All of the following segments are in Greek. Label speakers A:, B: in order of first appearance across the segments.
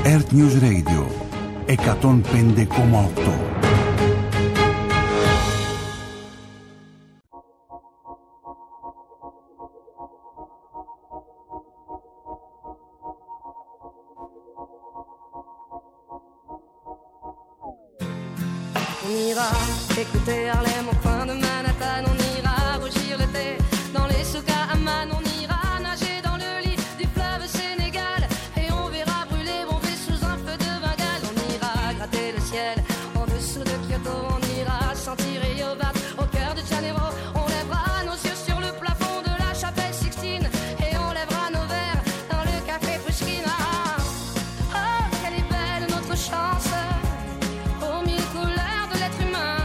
A: Earth News Radio 105,8.
B: On ira écouter Harlem au coin de Manhattan, on ira rougir l'été dans les souks à Amman, on ira nager dans le lit du fleuve Sénégal et on verra brûler bomber sous un feu de Bengale. On ira gratter le ciel en dessous de Kyoto, on ira sentir Rio Bat au cœur de Janeiro, on lèvera nos yeux sur le plafond de la chapelle Sixtine et on lèvera nos verres dans le café Pushkin. Oh, quelle est belle notre chance, aux mille couleurs de l'être humain,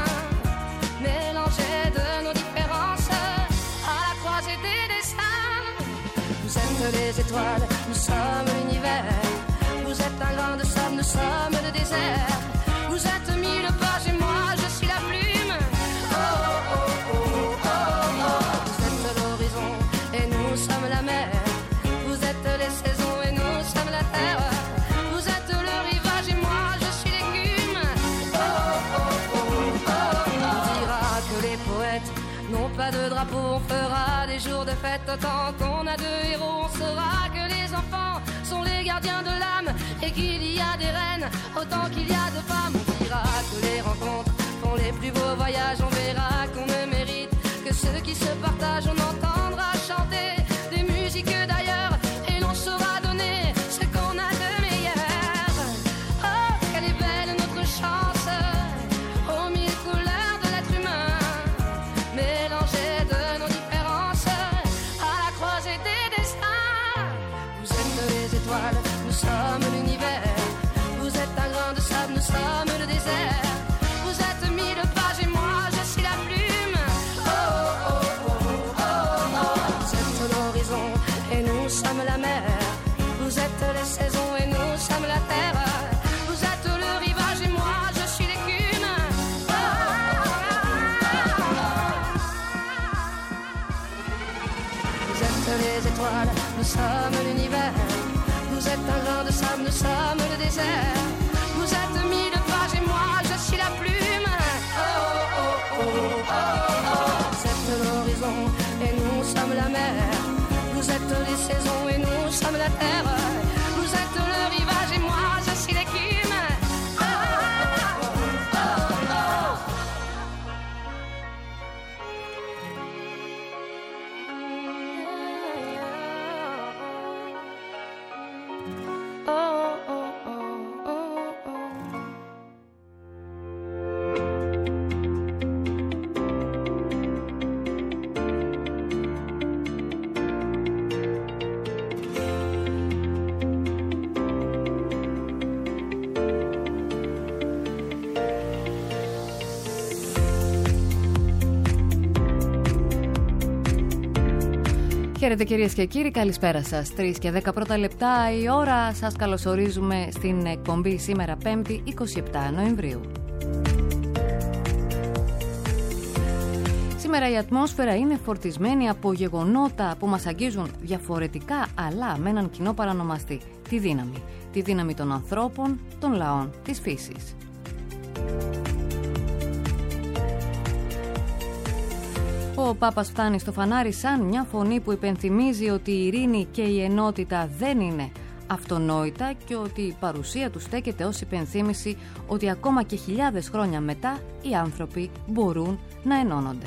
B: mélangées de nos différences, à la croisée des destins. Vous êtes les étoiles, nous sommes l'univers. Vous êtes un grain de sable, nous sommes le désert. Vous êtes mille pages et moi je suis la plume. Oh, oh, oh, oh, oh, oh. Vous êtes l'horizon et nous sommes la mer. Vous êtes les saisons et nous sommes la terre. Vous êtes le rivage et moi je suis l'écume. Oh, oh, oh, oh, oh. On dira que les poètes n'ont pas de drapeau, on fera des jours de fête autant qu'on a de héros. On saura que les enfants sont les gardiens de l'âme et qu'il y a des reines autant qu'il y a de femmes. On dira que les rencontres font les plus beaux voyages. On verra qu'on ne mérite que ceux qui se partagent. On entendra chanter des musiques d'ailleurs et l'on saura donner ce qu'on a de meilleur. Oh, quelle est belle notre chance, aux mille couleurs de l'être humain, mélangées de nos différences, à la croisée des destins. Vous êtes les étoiles, nous sommes l'univers. Vous êtes un grain de sable, nous sommes le désert. Vous êtes mille pages et moi je suis la plume. Oh, oh, oh, oh, oh, oh. Vous êtes l'horizon et nous sommes la mer. Vous êtes les saisons et nous sommes la terre. Vous êtes le rivage et moi je suis l'écume. Oh, oh, oh, oh. Vous êtes les étoiles, nous sommes l'univers. Vous êtes un grain de sable, nous sommes le désert. Vous êtes mille pages et moi je suis la plume. Oh, oh, oh, oh, oh, oh. Vous êtes l'horizon et nous sommes la mer. Vous êtes les saisons et nous sommes la terre. Vous êtes le rivage et moi je suis l'écume. Oh, oh, oh, oh, oh.
C: Χαίρετε κυρίες και κύριοι, καλησπέρα σας. 3 και 10 πρώτα λεπτά η ώρα. Σας καλωσορίζουμε στην εκπομπή σήμερα 5η 27 Νοεμβρίου. Σήμερα η ατμόσφαιρα είναι φορτισμένη από γεγονότα που μας αγγίζουν διαφορετικά αλλά με έναν κοινό παρανομαστή. Τη δύναμη. Τη δύναμη των ανθρώπων, των λαών, της φύσης. Ο Πάπας φτάνει στο φανάρι σαν μια φωνή που υπενθυμίζει ότι η ειρήνη και η ενότητα δεν είναι αυτονόητα και ότι η παρουσία του στέκεται ως υπενθύμηση ότι ακόμα και χιλιάδες χρόνια μετά οι άνθρωποι μπορούν να ενώνονται.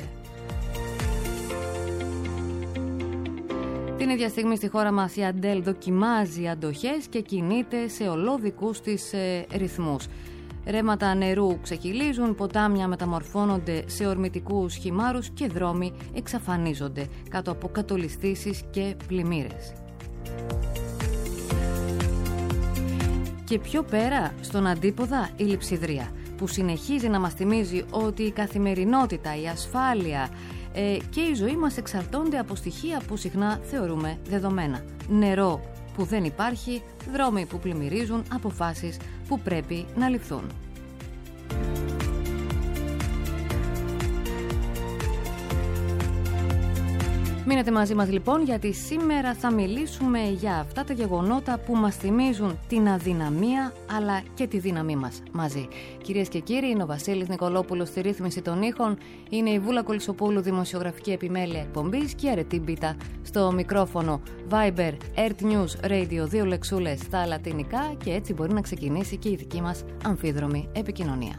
C: Την ίδια στιγμή στη χώρα μας η Αντέλ δοκιμάζει αντοχές και κινείται σε ολόδικους της ρυθμούς. Ρέματα νερού ξεκυλίζουν, ποτάμια μεταμορφώνονται σε ορμητικούς χυμάρους και δρόμοι εξαφανίζονται κάτω από κατολιστήσεις και πλημμύρες. Και πιο πέρα στον αντίποδα η λειψιδρία που συνεχίζει να μας θυμίζει ότι η καθημερινότητα, η ασφάλεια και η ζωή μας εξαρτώνται από στοιχεία που συχνά θεωρούμε δεδομένα. Νερό που δεν υπάρχει, δρόμοι που πλημμυρίζουν, αποφάσεις που πρέπει να ληφθούν. Μείνετε μαζί μας λοιπόν, γιατί σήμερα θα μιλήσουμε για αυτά τα γεγονότα που μας θυμίζουν την αδυναμία αλλά και τη δύναμή μας μαζί. Κυρίες και κύριοι, είναι ο Βασίλης Νικολόπουλος στη ρύθμιση των ήχων, είναι η Βούλα Κολυσοπούλου δημοσιογραφική επιμέλεια εκπομπής και η Αρετή Μπίτα στο μικρόφωνο. Viber, Earth News Radio, 2 λεξούλες στα λατινικά, και έτσι μπορεί να ξεκινήσει και η δική μας αμφίδρομη επικοινωνία.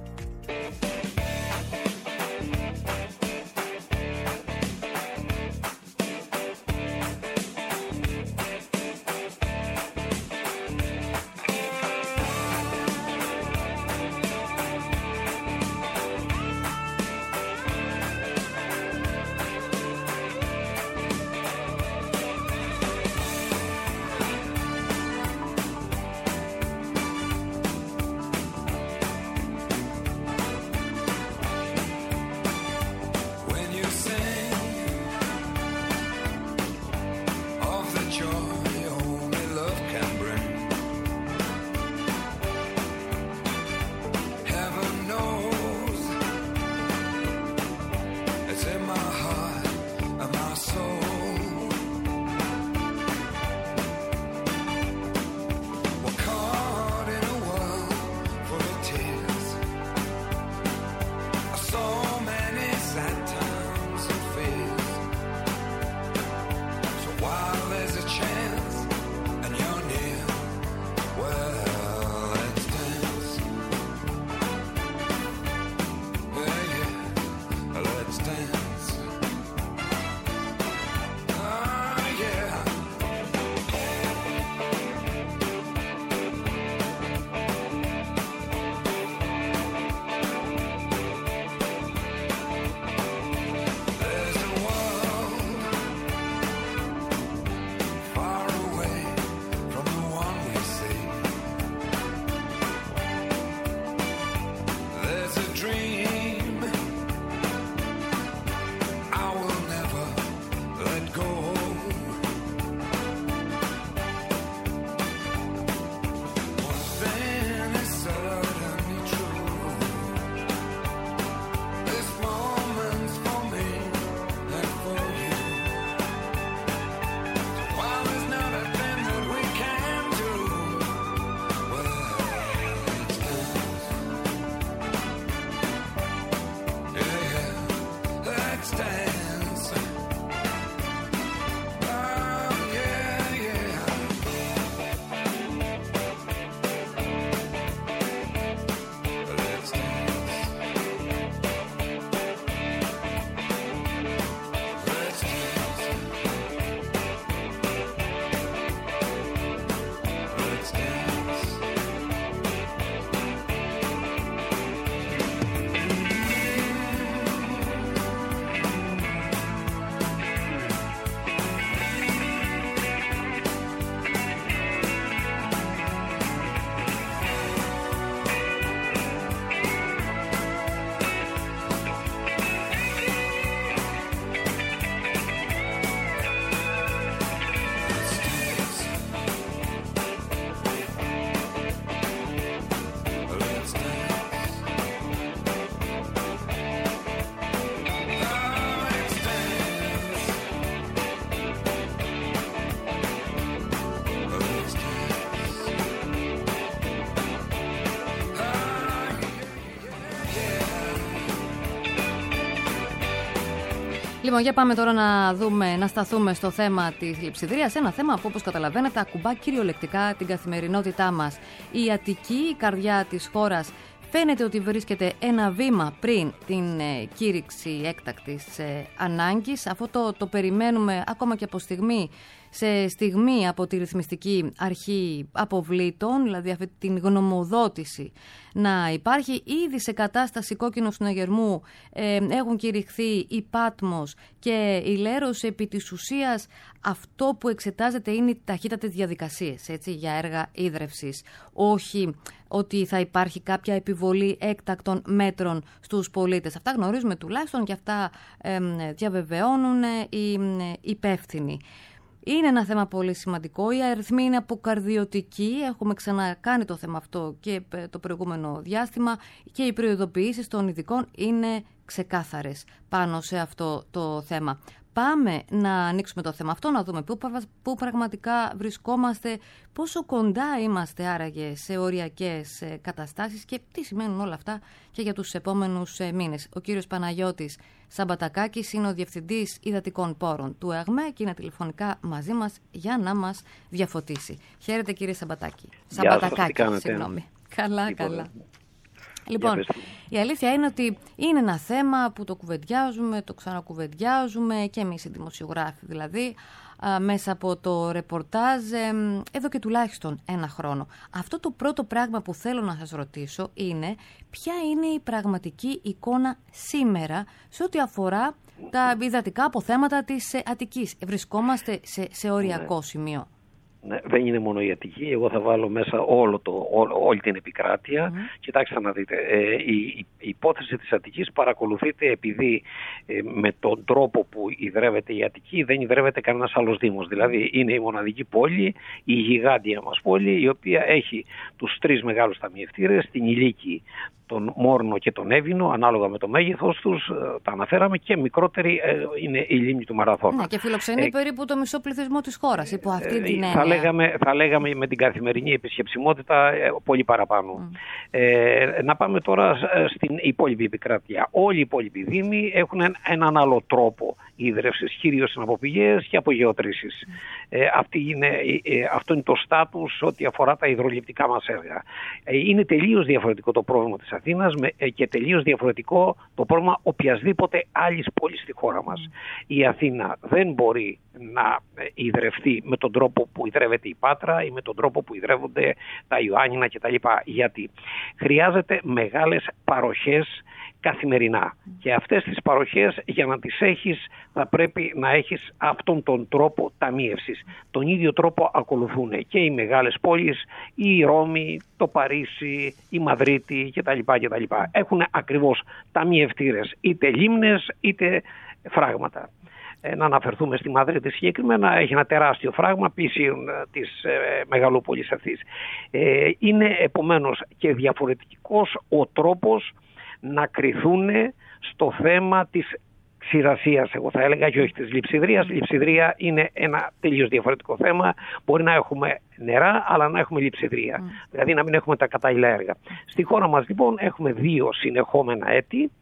C: Λοιπόν, για πάμε τώρα να σταθούμε στο θέμα της λειψιδρίας. Ένα θέμα που, όπως καταλαβαίνετε, ακουμπά κυριολεκτικά την καθημερινότητά μας. Η Αττική, η καρδιά της χώρας, φαίνεται ότι βρίσκεται ένα βήμα πριν την κήρυξη έκτακτης ανάγκης. Αυτό το περιμένουμε ακόμα και από στιγμή σε στιγμή από τη ρυθμιστική αρχή αποβλήτων, δηλαδή αυτή την γνωμοδότηση να υπάρχει. Ήδη σε κατάσταση κόκκινου συναγερμού έχουν κηρυχθεί η Πάτμος και η Λέros. Επί της ουσίας αυτό που εξετάζεται είναι οι ταχύτατες διαδικασίες, έτσι, για έργα ίδρευσης. Όχι ότι θα υπάρχει κάποια επιβολή έκτακτων μέτρων στους πολίτες. Αυτά γνωρίζουμε τουλάχιστον και αυτά διαβεβαιώνουν οι υπεύθυνοι. Είναι ένα θέμα πολύ σημαντικό. Οι αριθμοί είναι αποκαρδιωτικοί. Έχουμε ξανακάνει το θέμα αυτό και το προηγούμενο διάστημα και οι προειδοποιήσεις των ειδικών είναι ξεκάθαρες πάνω σε αυτό το θέμα. πάμε να ανοίξουμε το θέμα αυτό, να δούμε πού πραγματικά βρισκόμαστε, πόσο κοντά είμαστε άραγε σε οριακές καταστάσεις και τι σημαίνουν όλα αυτά και για τους επόμενους μήνες. Ο κύριος Παναγιώτης Σαμπατακάκης είναι ο Διευθυντής Υδατικών Πόρων του ΕΑΓΜΕ και είναι τηλεφωνικά μαζί μας για να μας διαφωτίσει. Χαίρετε κύριε Σαμπατάκη. Σαμπατακάκη, συγγνώμη. Καλά. Λοιπόν, η αλήθεια είναι ότι είναι ένα θέμα που το κουβεντιάζουμε, το ξανακουβεντιάζουμε και εμείς οι δημοσιογράφοι δηλαδή, μέσα από το ρεπορτάζ εδώ και τουλάχιστον ένα χρόνο. Αυτό το πρώτο πράγμα που θέλω να σας ρωτήσω είναι ποια είναι η πραγματική εικόνα σήμερα σε ό,τι αφορά τα υδατικά αποθέματα της Αττικής. Βρισκόμαστε σε οριακό σημείο.
A: Ναι, δεν είναι μόνο η Αττική, εγώ θα βάλω μέσα όλη την επικράτεια. Κοιτάξτε να δείτε, η υπόθεση της Αττικής παρακολουθείται επειδή με τον τρόπο που ιδρεύεται η Αττική δεν ιδρεύεται κανένας άλλος δήμος. Δηλαδή είναι η μοναδική πόλη, η γιγάντια μας πόλη, η οποία έχει τους 3 μεγάλους ταμιευτήρες, την Ηλίκη, τον Μόρνο και τον Εύβοινο, ανάλογα με το μέγεθος τους, τα αναφέραμε, και μικρότερη είναι η λίμνη του Μαραθώνα.
C: Ναι, και φιλοξενεί περίπου το μισό πληθυσμό της χώρας, υπό αυτή την έννοια.
A: Θα λέγαμε με την καθημερινή επισκεψιμότητα πολύ παραπάνω. Να πάμε τώρα στην υπόλοιπη επικράτεια. Όλοι οι υπόλοιποι δήμοι έχουν έναν άλλο τρόπο ίδρευσης, κυρίως από πηγές και από γεωτρήσεις. Αυτό είναι το στάτους ό,τι αφορά τα υδροληπτικά μας έργα. Είναι τελείως διαφορετικό το πρόβλημα της Αθήνας και τελείως διαφορετικό το πρόβλημα οποιασδήποτε άλλης πόλης στη χώρα μας. Η Αθήνα δεν μπορεί να ιδρευτεί με τον τρόπο που ιδρεύεται η Πάτρα ή με τον τρόπο που ιδρεύονται τα Ιωάννινα κτλ. Γιατί χρειάζεται μεγάλες παροχές καθημερινά. Και αυτές τις παροχές για να τις έχεις θα πρέπει να έχεις αυτόν τον τρόπο ταμίευσης. Τον ίδιο τρόπο ακολουθούν και οι μεγάλες πόλεις, η Ρώμη, το Παρίσι, η Μαδρίτη κτλ. Έχουν ακριβώς ταμιευτήρες, είτε λίμνες είτε φράγματα. Να αναφερθούμε στη Μαδρίτη συγκεκριμένα, έχει ένα τεράστιο φράγμα πλησίων της μεγαλούπολης αυτής. Είναι επομένως και διαφορετικός ο τρόπος να κριθούν στο θέμα της ξηρασίας, εγώ θα έλεγα, και όχι της λειψιδρίας. Η λειψιδρία είναι ένα τελείως διαφορετικό θέμα. Μπορεί να έχουμε νερά, αλλά να έχουμε λειψιδρία. Δηλαδή να μην έχουμε τα κατάλληλα έργα. Στη χώρα μας λοιπόν έχουμε 2 συνεχόμενα έτη.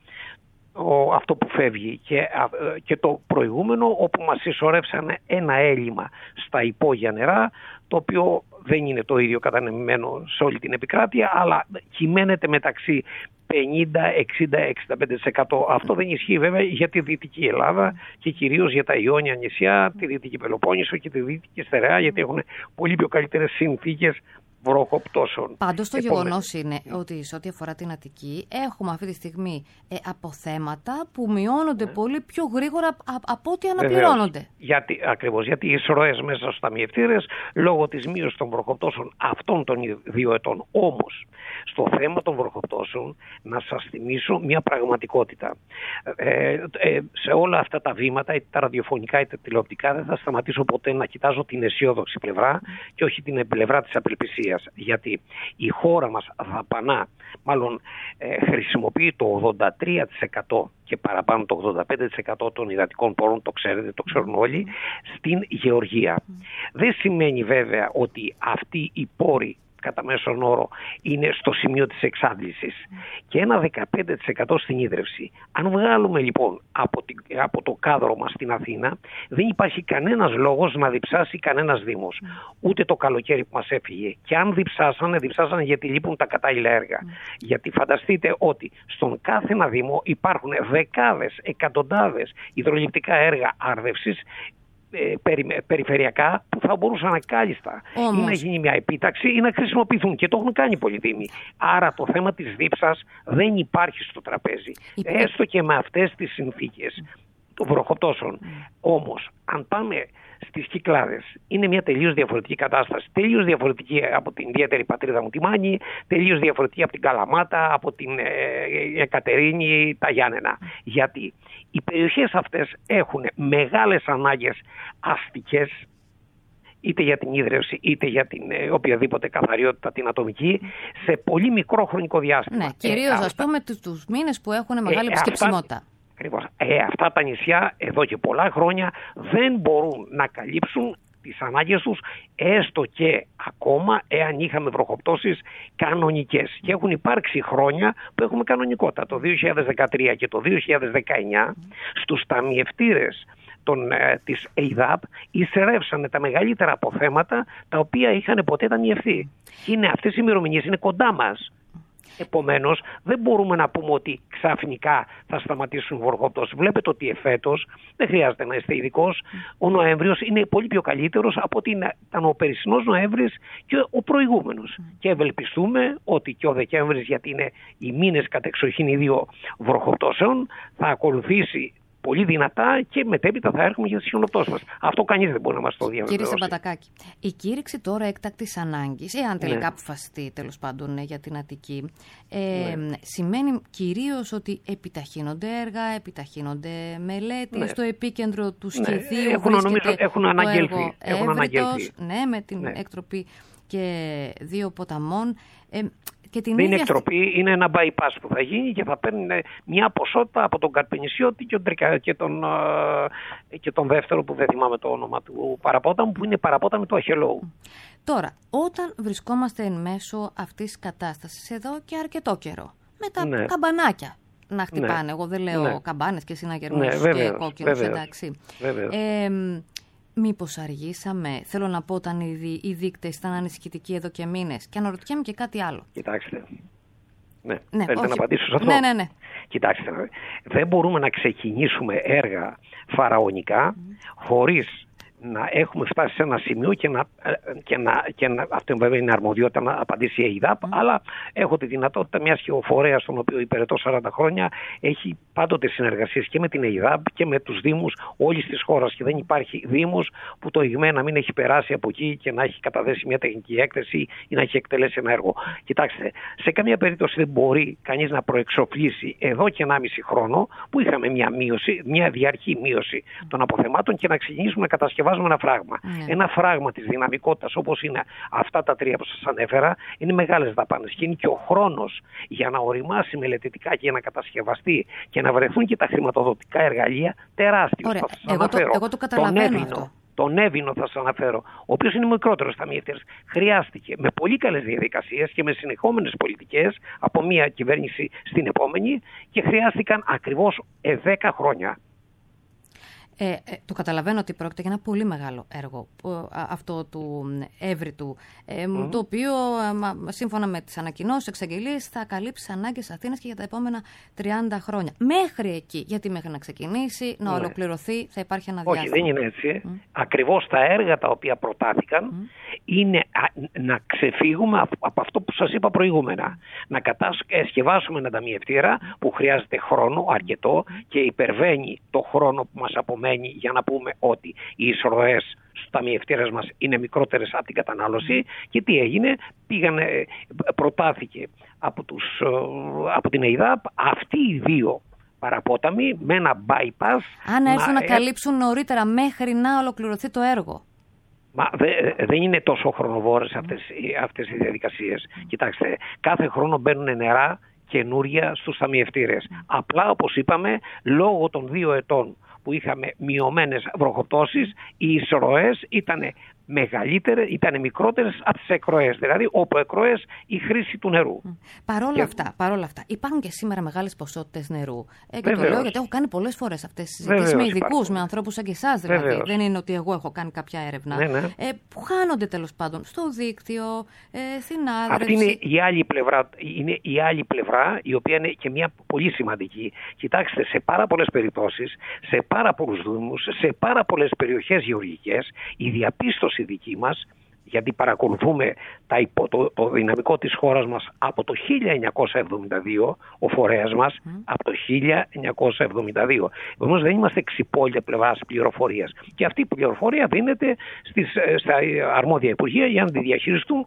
A: Αυτό που φεύγει και το προηγούμενο, όπου μας συσσωρεύσανε ένα έλλειμμα στα υπόγεια νερά, το οποίο δεν είναι το ίδιο κατανεμημένο σε όλη την επικράτεια, αλλά κυμαίνεται μεταξύ 50, 60, 65%. Αυτό δεν ισχύει βέβαια για τη Δυτική Ελλάδα και κυρίως για τα Ιόνια νησιά, τη Δυτική Πελοπόννησο και τη Δυτική Στερεά, γιατί έχουν πολύ πιο καλύτερες συνθήκες βροχοπτώσεων.
C: Πάντως το γεγονός είναι ότι σε ό,τι αφορά την Αττική έχουμε αυτή τη στιγμή αποθέματα που μειώνονται πολύ πιο γρήγορα από ό,τι αναπληρώνονται.
A: Ακριβώς, γιατί οι εισρωές μέσα στους ταμιευτήρες λόγω της μείωσης των βροχοπτώσεων αυτών των 2 ετών. Όμως, στο θέμα των βροχοπτώσεων να σας θυμίσω μια πραγματικότητα. Σε όλα αυτά τα βήματα, είτε τα ραδιοφωνικά είτε τηλεοπτικά, δεν θα σταματήσω ποτέ να κοιτάζω την αισιόδοξη πλευρά και όχι την πλευρά της απελπισίας. Γιατί η χώρα μας χρησιμοποιεί το 83% και παραπάνω το 85% των υδατικών πόρων, το ξέρετε, το ξέρουν όλοι, στην γεωργία. Δεν σημαίνει βέβαια ότι αυτοί οι πόροι κατά μέσον όρο είναι στο σημείο της εξάντλησης και ένα 15% στην ίδρυυση. Αν βγάλουμε λοιπόν από το κάδρο μας στην Αθήνα, δεν υπάρχει κανένας λόγος να διψάσει κανένας δήμος. Ούτε το καλοκαίρι που μας έφυγε. Και αν διψάσανε γιατί λείπουν τα κατάλληλα έργα. Γιατί φανταστείτε ότι στον κάθε ένα δήμο υπάρχουν δεκάδες, εκατοντάδες υδροληπτικά έργα άρδευσης περιφερειακά που θα μπορούσαν κάλλιστα ή να γίνει μια επίταξη ή να χρησιμοποιηθούν, και το έχουν κάνει πολλοί δήμοι. Άρα το θέμα της δίψας δεν υπάρχει στο τραπέζι, έστω και με αυτές τις συνθήκες των βροχοπτώσεων. Όμως αν πάμε στις Κυκλάδες, είναι μια τελείως διαφορετική κατάσταση. Τελείως διαφορετική από την ιδιαίτερη πατρίδα μου τη Μάνη, τελείως διαφορετική από την Καλαμάτα, από την Εκατερίνη, τα Γιάννενα. Γιατί οι περιοχές αυτές έχουν μεγάλες ανάγκες αστικές, είτε για την ίδρυυση είτε για την οποιαδήποτε καθαριότητα την ατομική, σε πολύ μικρό χρονικό διάστημα.
C: Ναι, κυρίως ας πούμε τους μήνες που έχουν μεγάλη επισκεψιμότητα.
A: Ακριβώς. αυτά τα νησιά εδώ και πολλά χρόνια δεν μπορούν να καλύψουν τις ανάγκες τους, έστω και ακόμα εάν είχαμε βροχοπτώσεις κανονικές. Και έχουν υπάρξει χρόνια που έχουμε κανονικότητα. Το 2013 και το 2019 στους ταμιευτήρες της ΕΙΔΑΠ εισρεύσανε τα μεγαλύτερα αποθέματα τα οποία είχαν ποτέ ταμιευθεί. Αυτές οι ημερομηνίες είναι κοντά μας. Επομένως, δεν μπορούμε να πούμε ότι ξαφνικά θα σταματήσουν οι βροχοπτώσεις. Βλέπετε ότι εφέτος, δεν χρειάζεται να είστε ειδικός, ο Νοέμβριος είναι πολύ πιο καλύτερος από ότι ήταν ο περσινός Νοέμβρης και ο προηγούμενος. Και ευελπιστούμε ότι και ο Δεκέμβρης, γιατί είναι οι μήνες κατεξοχήν βροχοπτώσεων, θα ακολουθήσει πολύ δυνατά και μετέπειτα θα έρχομαι για τις χιονοπτώσεις μας. Αυτό κανείς δεν μπορεί να μας το διαβεβαιώσει.
C: Κύριε Σαμπατακάκη, η κήρυξη τώρα έκτακτης ανάγκης, εάν τελικά αποφασιστεί τέλος πάντων για την Αττική, σημαίνει κυρίως ότι επιταχύνονται έργα, επιταχύνονται μελέτες, στο επίκεντρο του σχεδίου
A: έχουν αναγγελθεί.
C: Ναι, με την έκτροπη και 2 ποταμών.
A: Δεν είναι εκτροπή, είναι ένα bypass που θα γίνει και θα παίρνει μια ποσότητα από τον Καρπενησιώτη και τον δεύτερο που δεν θυμάμαι το όνομα του παραπόταμου, που είναι παραπόταμο του Αχελώου.
C: Τώρα, όταν βρισκόμαστε εν μέσω αυτής της κατάστασης εδώ και αρκετό καιρό, με τα καμπανάκια να χτυπάνε, εγώ δεν λέω καμπάνες και συναγερμούς και κόκκινους, εντάξει. Μήπως αργήσαμε, θέλω να πω, όταν οι δείκτες ήταν ανησυχητικοί εδώ και μήνες, και αναρωτιέμαι και κάτι άλλο.
A: Κοιτάξτε. Θέλετε να απαντήσω σε αυτό?
C: Ναι.
A: Κοιτάξτε, δεν μπορούμε να ξεκινήσουμε έργα φαραωνικά χωρίς να έχουμε φτάσει σε ένα σημείο αυτό βέβαια είναι αρμοδιότητα να απαντήσει η ΕΙΔΑΠ, αλλά έχω τη δυνατότητα μιας φορέας στον οποίο υπηρετώ 40 χρόνια, έχει πάντοτε συνεργασίες και με την ΕΙΔΑΠ και με τους Δήμους όλης της χώρας, και δεν υπάρχει Δήμος που το ΙΓΜΕ να μην έχει περάσει από εκεί και να έχει καταδέσει μια τεχνική έκθεση ή να έχει εκτελέσει ένα έργο. Κοιτάξτε, σε καμία περίπτωση δεν μπορεί κανείς να προεξοφλήσει εδώ και 1,5 χρόνο που είχαμε μια διαρκή μείωση των αποθεμάτων και να ξεκινήσουμε να κατασκευάσουμε ένα φράγμα. Ένα φράγμα της δυναμικότητας όπως είναι αυτά τα 3 που σας ανέφερα είναι μεγάλες δαπάνες και είναι και ο χρόνος για να οριμάσει μελετητικά και να κατασκευαστεί και να βρεθούν και τα χρηματοδοτικά εργαλεία τεράστιος.
C: Εγώ το καταλαβαίνω αυτό.
A: Τον Εύηνο θα σας αναφέρω, ο οποίος είναι μικρότερος ταμιευτής. Χρειάστηκε με πολύ καλές διαδικασίες και με συνεχόμενες πολιτικές από μία κυβέρνηση στην επόμενη και χρειάστηκαν ακριβώς 10 χρόνια.
C: Το καταλαβαίνω ότι πρόκειται για ένα πολύ μεγάλο έργο, αυτό του Εύρητου, το οποίο σύμφωνα με τις ανακοινώσεις, εξαγγελίες, θα καλύψει ανάγκες Αθήνας και για τα επόμενα 30 χρόνια. Μέχρι εκεί, γιατί μέχρι να ξεκινήσει, να ολοκληρωθεί, θα υπάρχει ένα διάστημα.
A: Όχι, δεν είναι έτσι. Ακριβώς τα έργα τα οποία προτάθηκαν είναι να ξεφύγουμε από αυτό που σας είπα προηγούμενα. Να κατασκευάσουμε ένα ταμιευτήρα που χρειάζεται χρόνο αρκετό και υπερβαίνει το χρόνο που μας απομένει, για να πούμε ότι οι εισρωές στους ταμιευτήρες μας είναι μικρότερες από την κατανάλωση. Και τι έγινε? Προτάθηκε από την ΕΙΔΑΠ αυτοί οι 2 παραπόταμοι με ένα bypass.
C: Αν έρθουν να καλύψουν νωρίτερα μέχρι να ολοκληρωθεί το έργο.
A: Δεν είναι τόσο χρονοβόρες αυτές οι διαδικασίες. Κοιτάξτε, κάθε χρόνο μπαίνουν νερά καινούρια στους ταμιευτήρες. Απλά, όπως είπαμε, λόγω των 2 ετών που είχαμε μειωμένες βροχοπτώσεις, οι εισρωές ήταν μικρότερες από τις εκροές, δηλαδή όπου εκροές η χρήση του νερού.
C: Παρόλα αυτά, υπάρχουν και σήμερα μεγάλες ποσότητες νερού. Και το λέω γιατί έχω κάνει πολλές φορές αυτές τις συζητήσεις με ειδικούς, με ανθρώπους σαν και εσάς δηλαδή. Δεν είναι ότι εγώ έχω κάνει κάποια έρευνα. Που χάνονται τέλος πάντων στο δίκτυο, στην άδρευση.
A: Αυτή είναι η άλλη πλευρά, η οποία είναι και μια πολύ σημαντική. Κοιτάξτε, σε πάρα πολλές περιπτώσεις, σε πάρα πολλούς δήμους, σε πάρα πολλές περιοχές γεωργικές, η διαπίστωση δική μας, γιατί παρακολουθούμε το δυναμικό της χώρας μας από το 1972, ο φορέας μας από το 1972. Επομένως δεν είμαστε ξυπόλυτα πλευράς πληροφορίας. Και αυτή η πληροφορία δίνεται στα αρμόδια υπουργεία για να τη διαχειριστούν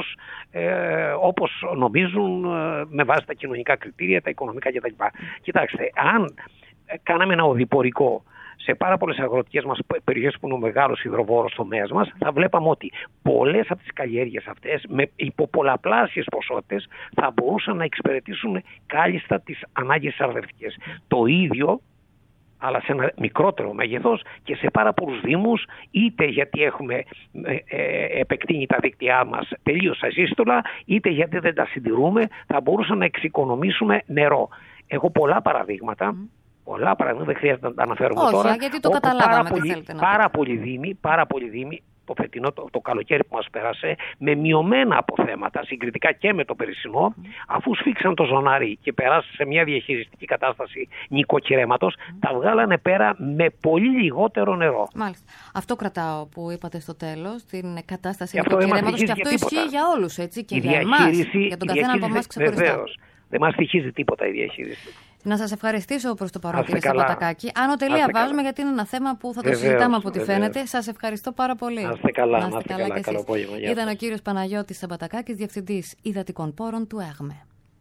A: όπως νομίζουν με βάση τα κοινωνικά κριτήρια, τα οικονομικά κτλ. Κοιτάξτε, αν κάναμε ένα οδηπορικό σε πάρα πολλές αγροτικές μας περιοχές που είναι ο μεγάλος υδροβόρος τομέας μας, θα βλέπαμε ότι πολλές από τις καλλιέργειες αυτές με υποπολαπλάσιες ποσότητες θα μπορούσαν να εξυπηρετήσουν κάλλιστα τις ανάγκες αρδευτικές. Το ίδιο αλλά σε ένα μικρότερο μέγεθος και σε πάρα πολλούς δήμους, είτε γιατί έχουμε επεκτείνει τα δίκτυά μας τελείως ασύστολα, είτε γιατί δεν τα συντηρούμε, θα μπορούσαμε να εξοικονομήσουμε νερό. Έχω πολλά παραδείγματα, δεν χρειάζεται να τα αναφέρουμε τώρα.
C: Όχι, γιατί το καταλάβαμε τι θέλετε να πείτε.
A: Πάρα πολλοί δήμοι, το φετινό, το καλοκαίρι που μας πέρασε, με μειωμένα αποθέματα, συγκριτικά και με το περσινό, αφού σφίξαν το ζωνάρι και περάσαν σε μια διαχειριστική κατάσταση νοικοκυρέματος, τα βγάλανε πέρα με πολύ λιγότερο νερό.
C: Μάλιστα. Αυτό κρατάω που είπατε στο τέλος, την κατάσταση νοικοκυρέματος, και αυτό ισχύει για όλους, έτσι, και για εμάς, για τον καθένα από εμάς ξεχωριστά.
A: Βεβαίως. Δεν μας στοιχίζει τίποτα η διαχείριση.
C: Να σας ευχαριστήσω προς το παρόν, κύριε Σαμπατακάκη. Άνω τελεία βάζουμε, γιατί είναι ένα θέμα που θα το συζητάμε από ό,τι φαίνεται. Σας ευχαριστώ πάρα πολύ.
A: Να είστε καλά, καλό απόγευμα.
C: Ήταν ο κύριος Παναγιώτης Σαμπατακάκης, Διευθυντής Υδατικών Πόρων του ΕΓΜΕ.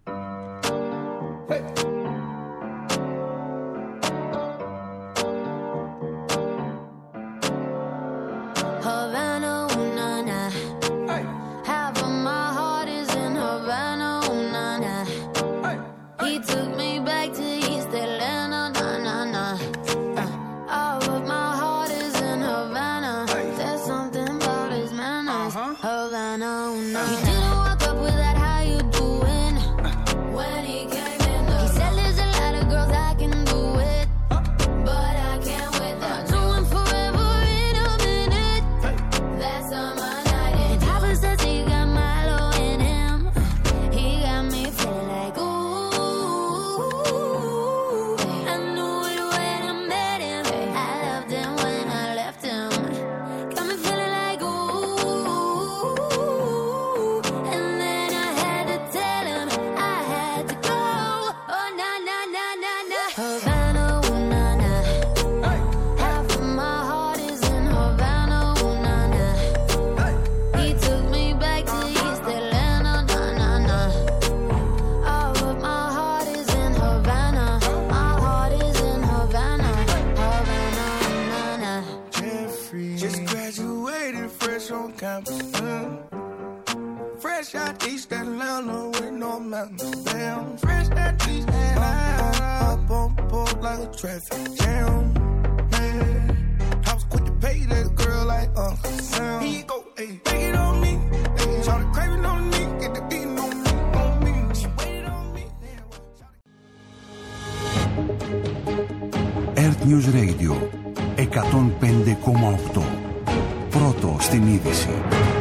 D: Earth News Radio 105,8. Πρώτο στην είδηση.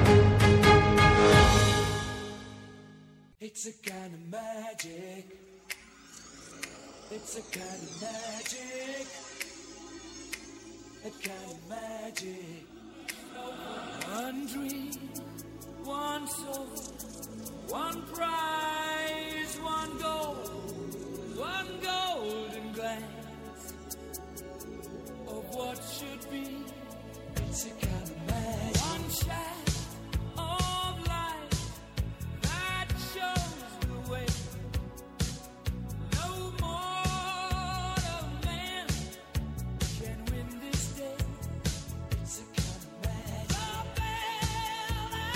E: It's a kind of magic. It's a kind of magic. A kind of magic. One dream, one soul, one prize, one goal, one golden glance of what should be. It's a kind of magic. One shot of light that shows the way. No mortal man can win this day. It's a kind of magic. The bell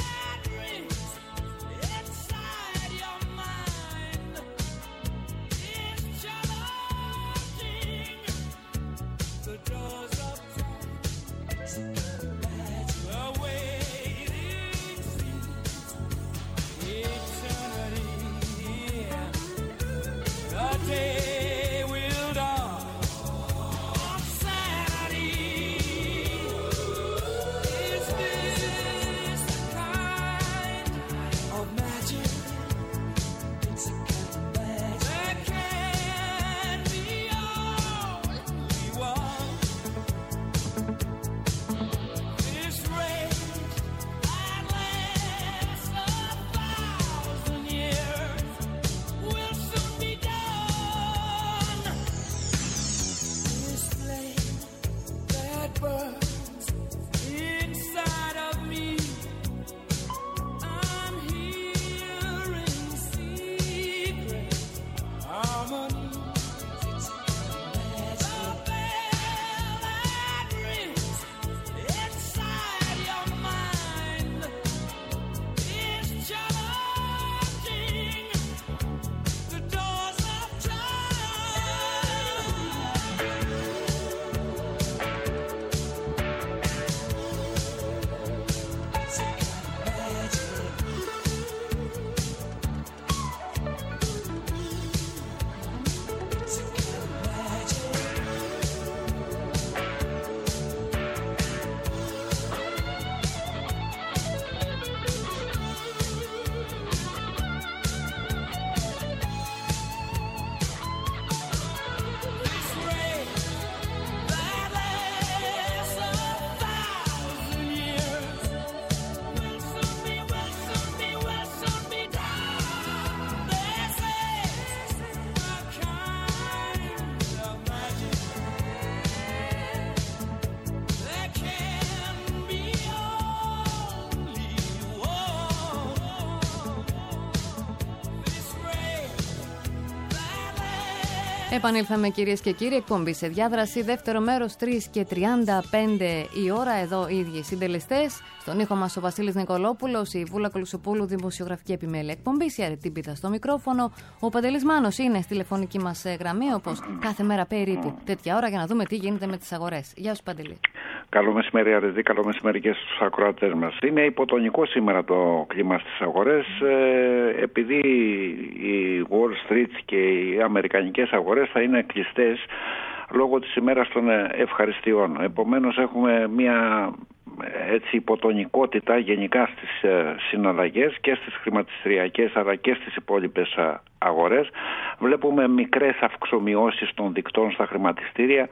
C: Επανήλθαμε κυρίες και κύριοι, εκπομπή σε διάδραση, δεύτερο μέρος, 3:35 η ώρα, εδώ οι ίδιοι συντελεστές. Στον ήχο μας ο Βασίλης Νικολόπουλος, η Βούλα Κολουσοπούλου, δημοσιογραφική επιμέλεια εκπομπής, η Αρετή Πίτα στο μικρόφωνο. Ο Παντελής Μάνος είναι στη τηλεφωνική μας γραμμή, όπως κάθε μέρα περίπου τέτοια ώρα, για να δούμε τι γίνεται με τις αγορές. Γεια σου Παντελή.
F: Καλό μεσημέρι Αρετή, καλό μεσημέρι και στους ακροατές μας. Είναι υποτονικό σήμερα το κλίμα στις αγορές, επειδή οι Wall Street και οι αμερικανικές αγορές θα είναι κλειστές λόγω της ημέρας των ευχαριστειών. Επομένως έχουμε μια υποτονικότητα γενικά στις συναλλαγές και στις χρηματιστηριακές αλλά και στις υπόλοιπες αγορές. Βλέπουμε μικρές αυξομοιώσεις των δικτών στα χρηματιστήρια.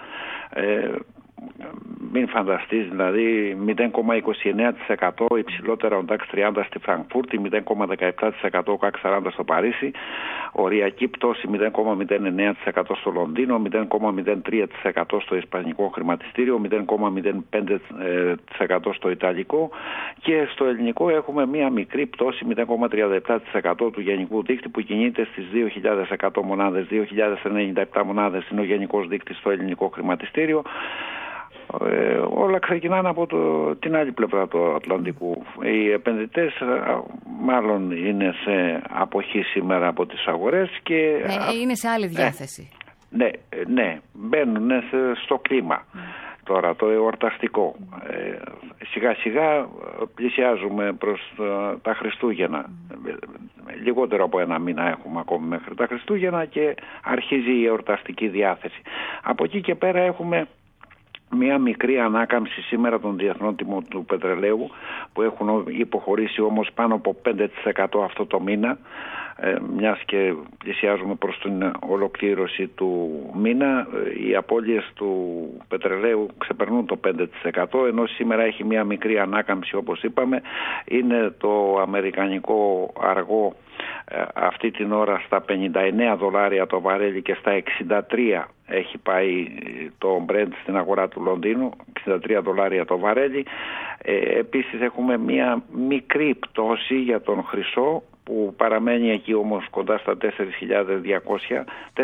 F: Μην φανταστείς, δηλαδή 0,29% υψηλότερα ο DAX 30 στη Φραγκφούρτη, 0,17% ο CAC 40 στο Παρίσι, οριακή πτώση 0,09% στο Λονδίνο, 0,03% στο Ισπανικό χρηματιστήριο, 0,05% στο Ιταλικό, και στο ελληνικό έχουμε μία μικρή πτώση 0,37% του γενικού δείκτη που κινείται στις 2.100 μονάδες, 2.097 μονάδες είναι ο γενικός δείκτης στο ελληνικό χρηματιστήριο. Όλα ξεκινάνε από την άλλη πλευρά του Ατλαντικού. Οι επενδυτές μάλλον είναι σε αποχή σήμερα από τις αγορές και
C: είναι σε άλλη διάθεση.
F: Ναι, μπαίνουν στο κλίμα. Τώρα το εορταστικό. Σιγά σιγά πλησιάζουμε προς τα Χριστούγεννα. Λιγότερο από ένα μήνα έχουμε ακόμη μέχρι τα Χριστούγεννα και αρχίζει η εορταστική διάθεση. Από εκεί και πέρα έχουμε μια μικρή ανάκαμψη σήμερα των διεθνών τιμών του πετρελαίου, που έχουν υποχωρήσει όμως πάνω από 5% αυτό το μήνα, μιας και πλησιάζουμε προς την ολοκλήρωση του μήνα. Οι απώλειες του πετρελαίου ξεπερνούν το 5%, ενώ σήμερα έχει μια μικρή ανάκαμψη, όπως είπαμε. Είναι το αμερικανικό αργό αυτή την ώρα στα $59 το βαρέλι και στα 63 έχει πάει το Brent στην αγορά του Λονδίνου, $63 το βαρέλι. Επίσης έχουμε μια μικρή πτώση για τον χρυσό, που παραμένει εκεί όμως κοντά στα 4.200,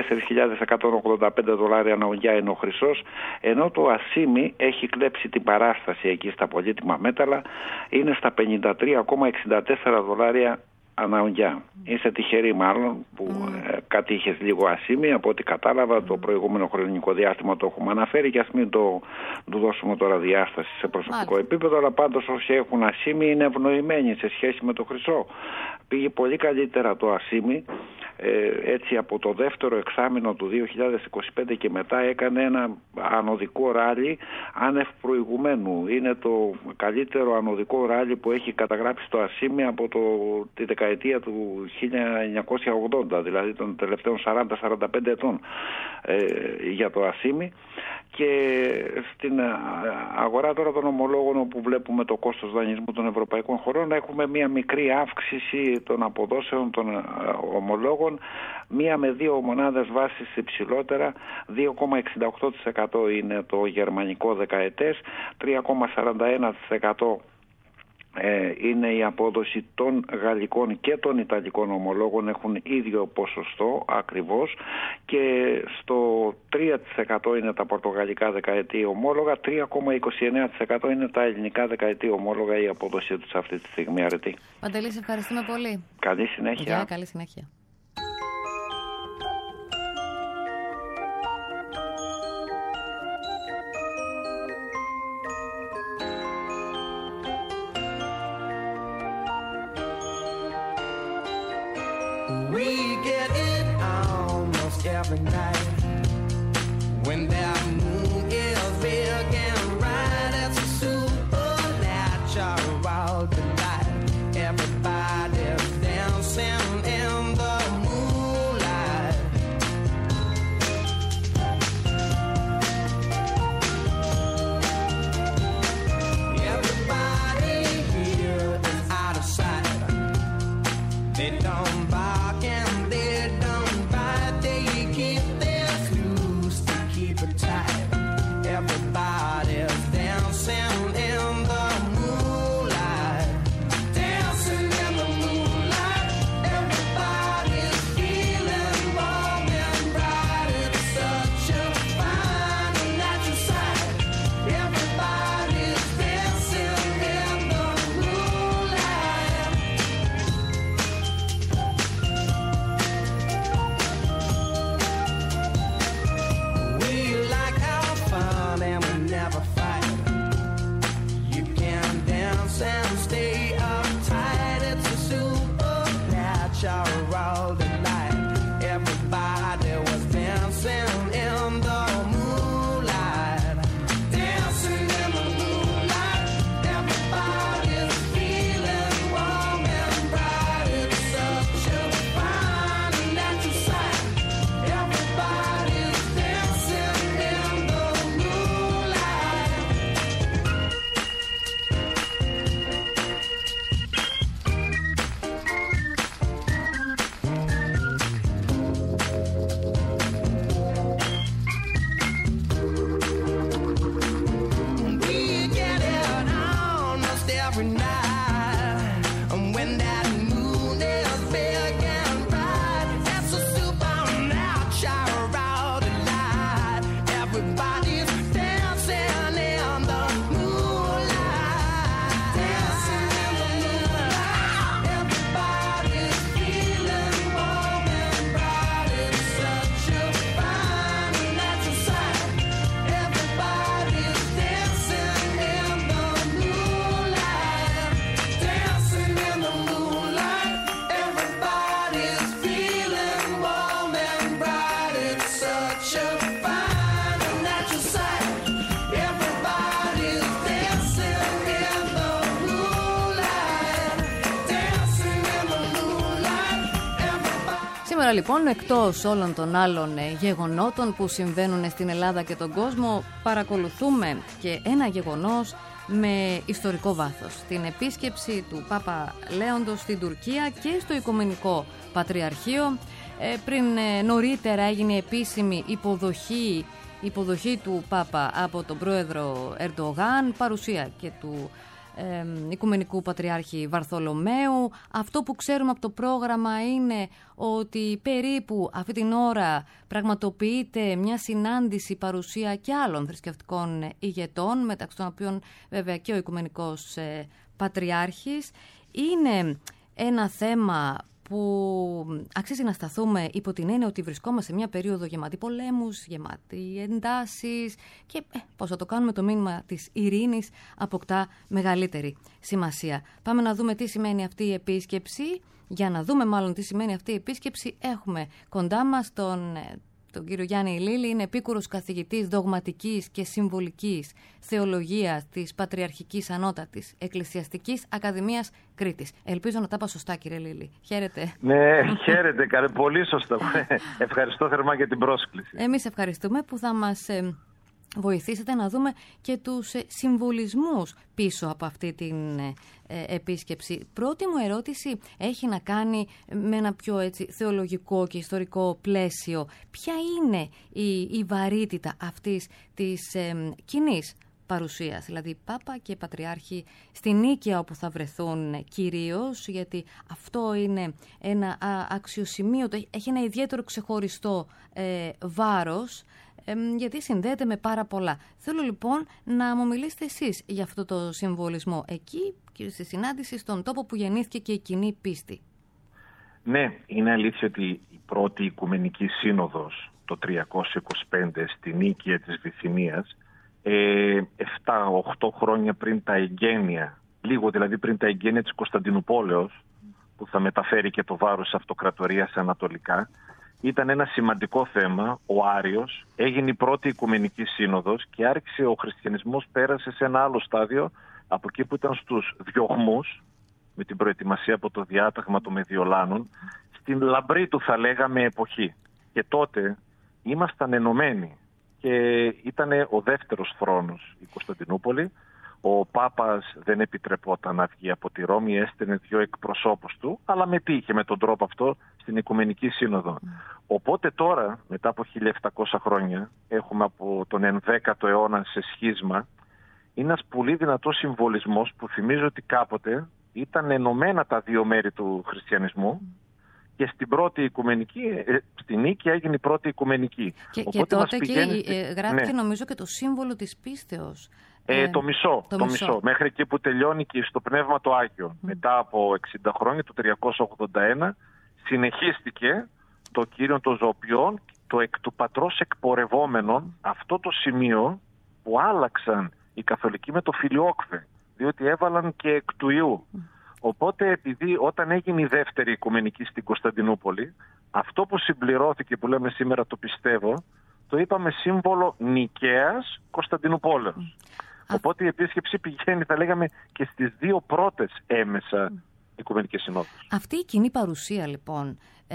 F: $4.185 ανά ουγγιά είναι ο χρυσός, ενώ το ασίμι έχει κλέψει την παράσταση εκεί στα πολύτιμα μέταλλα, είναι στα $53,64 ανά ουγγιά. Είσαι τυχερή μάλλον που κατήχες λίγο ασίμι, από ό,τι κατάλαβα το προηγούμενο χρονικό διάστημα το έχουμε αναφέρει, και ας μην του δώσουμε τώρα διάσταση σε προσωπικό επίπεδο, αλλά πάντως όσοι έχουν ασίμι είναι ευνοημένοι σε σχέση με το χρυσό. Πήγε πολύ καλύτερα το ασίμι, έτσι από το δεύτερο εξάμηνο του 2025 και μετά έκανε ένα ανωδικό ράλι άνευ προηγουμένου. Είναι το καλύτερο ανωδικό ράλι που έχει καταγράψει το ασίμι από τη δεκαετία του 1980, δηλαδή των τελευταίων 40-45 ετών για το ασίμι. Και στην αγορά τώρα των ομολόγων, όπου βλέπουμε το κόστος δανεισμού των ευρωπαϊκών χωρών, έχουμε μία μικρή αύξηση των αποδόσεων των ομολόγων, 1 με 2 μονάδες βάσης υψηλότερα. 2,68% είναι το γερμανικό δεκαετές, 3,41% είναι η απόδοση των γαλλικών και των ιταλικών ομολόγων, έχουν ίδιο ποσοστό ακριβώς, και στο 3% είναι τα πορτογαλικά δεκαετή ομόλογα, 3,29% είναι τα ελληνικά δεκαετή ομόλογα, η απόδοσή τους αυτή τη στιγμή. Αρετή.
C: Παντελή, σε ευχαριστούμε πολύ.
F: Καλή συνέχεια.
C: Καλή συνέχεια.
E: We get it almost every night when that moon is big and bright. It's a supernatural delight. Everybody's dancing in the moonlight. Everybody here is out of sight. They don't buy. Everybody's dancing in the moonlight, dancing in the moonlight. Everybody's feeling warm and bright. It's
C: Σήμερα λοιπόν, εκτός όλων των άλλων γεγονότων που συμβαίνουν στην Ελλάδα και τον κόσμο, παρακολουθούμε και ένα γεγονός με ιστορικό βάθος. Την επίσκεψη του Πάπα Λέοντος στην Τουρκία και στο Οικουμενικό Πατριαρχείο. Πριν νωρίτερα έγινε επίσημη υποδοχή του Πάπα από τον πρόεδρο Ερντογάν, παρουσία και του Οικουμενικού Πατριάρχη Βαρθολομαίου. Αυτό που ξέρουμε από το πρόγραμμα είναι ότι περίπου αυτή την ώρα πραγματοποιείται μια συνάντηση, παρουσία και άλλων θρησκευτικών ηγετών, μεταξύ των οποίων βέβαια και ο Οικουμενικός Πατριάρχης. Είναι ένα θέμα που αξίζει να σταθούμε υπό την έννοια ότι βρισκόμαστε σε μια περίοδο γεμάτη πολέμους, γεμάτη εντάσεις και πώς θα το κάνουμε, το μήνυμα της ειρήνης αποκτά μεγαλύτερη σημασία. Πάμε να δούμε τι σημαίνει αυτή η επίσκεψη. Για να δούμε μάλλον τι σημαίνει αυτή η επίσκεψη, έχουμε κοντά μας τον κύριο Γιάννη Ηλίλη, είναι επίκουρος καθηγητής δογματικής και συμβολικής θεολογίας της Πατριαρχικής Ανώτατης Εκκλησιαστικής Ακαδημίας Κρήτης. Ελπίζω να τα είπα σωστά, κύριε Ηλίλη. Χαίρετε.
G: Ναι, χαίρετε, πολύ σωστά. Ευχαριστώ θερμά για την πρόσκληση.
C: Εμείς ευχαριστούμε που θα μας βοηθήσετε να δούμε και τους συμβολισμούς πίσω από αυτή την επίσκεψη. Πρώτη μου ερώτηση έχει να κάνει με ένα πιο θεολογικό και ιστορικό πλαίσιο. Ποια είναι η βαρύτητα αυτής της κοινής παρουσίας, δηλαδή Πάπα και Πατριάρχη στην Νίκαια όπου θα βρεθούν κυρίως, γιατί αυτό είναι ένα αξιοσημείωτο, έχει ένα ιδιαίτερο ξεχωριστό βάρος, γιατί συνδέεται με πάρα πολλά. Θέλω λοιπόν να μου μιλήσετε εσείς για αυτό το συμβολισμό εκεί και στη συνάντηση στον τόπο που γεννήθηκε και η κοινή πίστη.
G: Ναι, είναι αλήθεια ότι η πρώτη Οικουμενική Σύνοδος το 325 στη Νίκαια της Βυθινίας, 7-8 χρόνια πριν τα εγγένεια, λίγο δηλαδή πριν τα εγγένεια της Κωνσταντινουπόλεως, που θα μεταφέρει και το βάρος της αυτοκρατορίας ανατολικά, ήταν ένα σημαντικό θέμα. Ο Άριος έγινε η πρώτη Οικουμενική Σύνοδος και άρχισε ο χριστιανισμός, πέρασε σε ένα άλλο στάδιο από εκεί που ήταν στους διωγμούς με την προετοιμασία από το διάταγμα των Μεδιολάνων, στην λαμπρή του θα λέγαμε εποχή. Και τότε ήμασταν ενωμένοι και ήταν ο δεύτερος θρόνος η Κωνσταντινούπολη. Ο Πάπας δεν επιτρεπόταν να βγει από τη Ρώμη, έστελνε 2 εκπροσώπους του, αλλά μετήχε με τον τρόπο αυτό στην Οικουμενική Σύνοδο. Οπότε τώρα, μετά από 1700 χρόνια, έχουμε από τον 11ο αιώνα σε σχίσμα, είναι ένας πολύ δυνατός συμβολισμός που θυμίζει ότι κάποτε ήταν ενωμένα τα δύο μέρη του χριστιανισμού και στην πρώτη Οικουμενική, στην Νίκαια έγινε η πρώτη Οικουμενική.
C: Και τότε γράφτηκε νομίζω και το σύμβολο της πίστεως.
G: Το μισό. Μέχρι εκεί που τελειώνει και στο Πνεύμα το Άγιο. Μετά από 60 χρόνια, το 381, συνεχίστηκε το Κύριο των Ζωοποιών, το εκ του πατρός εκπορευόμενον, αυτό το σημείο που άλλαξαν οι καθολικοί με το Φιλιόκφε, διότι έβαλαν και εκ του Ιού. Οπότε επειδή όταν έγινε η δεύτερη Οικουμενική στην Κωνσταντινούπολη, αυτό που συμπληρώθηκε, που λέμε σήμερα το πιστεύω, το είπαμε σύμβολο Νικαίας Κωνσταντινουπόλεως. Οπότε η επίσκεψη πηγαίνει, θα λέγαμε, και στις δύο πρώτες έμεσα Οικουμενικές Συνόδους.
C: Αυτή η κοινή παρουσία λοιπόν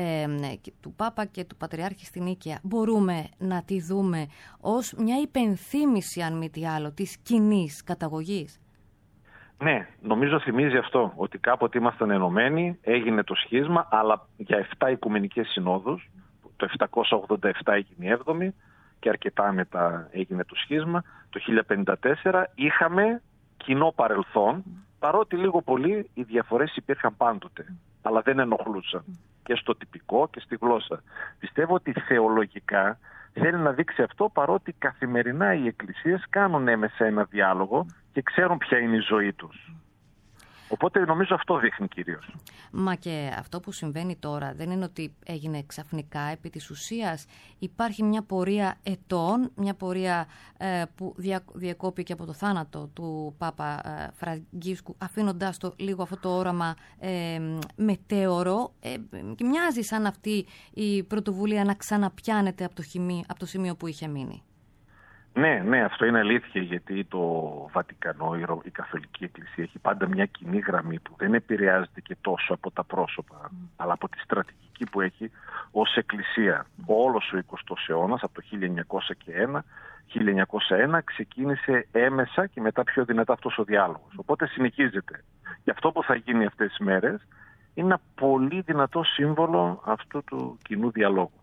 C: του Πάπα και του Πατριάρχη στην Νίκαια μπορούμε να τη δούμε ως μια υπενθύμηση, αν μη τι άλλο, της κοινής καταγωγής.
G: Ναι, νομίζω θυμίζει αυτό, ότι κάποτε ήμασταν ενωμένοι, έγινε το σχίσμα, αλλά για 7 Οικουμενικές Συνόδους, το 787 έγινε η 7η και αρκετά μετά έγινε το σχίσμα, το 1054 είχαμε κοινό παρελθόν, παρότι λίγο πολύ οι διαφορές υπήρχαν πάντοτε, αλλά δεν ενοχλούσαν και στο τυπικό και στη γλώσσα. Πιστεύω ότι θεολογικά θέλει να δείξει αυτό, παρότι καθημερινά οι εκκλησίες κάνουν έμεσα ένα διάλογο και ξέρουν ποια είναι η ζωή τους. Οπότε νομίζω αυτό δείχνει κυρίως. Μα
C: και αυτό που συμβαίνει τώρα δεν είναι ότι έγινε ξαφνικά. Επί της ουσίας υπάρχει μια πορεία ετών, μια πορεία που διακόπηκε από το θάνατο του Πάπα Φραγκίσκου, αφήνοντάς το λίγο αυτό το όραμα μετέωρο, και μοιάζει σαν αυτή η πρωτοβουλία να ξαναπιάνεται από το σημείο που είχε μείνει.
G: Ναι, αυτό είναι αλήθεια, γιατί το Βατικανό, η Καθολική Εκκλησία, έχει πάντα μια κοινή γραμμή που δεν επηρεάζεται και τόσο από τα πρόσωπα, αλλά από τη στρατηγική που έχει ως Εκκλησία. Όλος ο 20ος αιώνας, από το 1901 ξεκίνησε έμεσα και μετά πιο δυνατά αυτός ο διάλογος. Οπότε συνεχίζεται. Και αυτό που θα γίνει αυτές τις μέρες είναι ένα πολύ δυνατό σύμβολο αυτού του κοινού διαλόγου.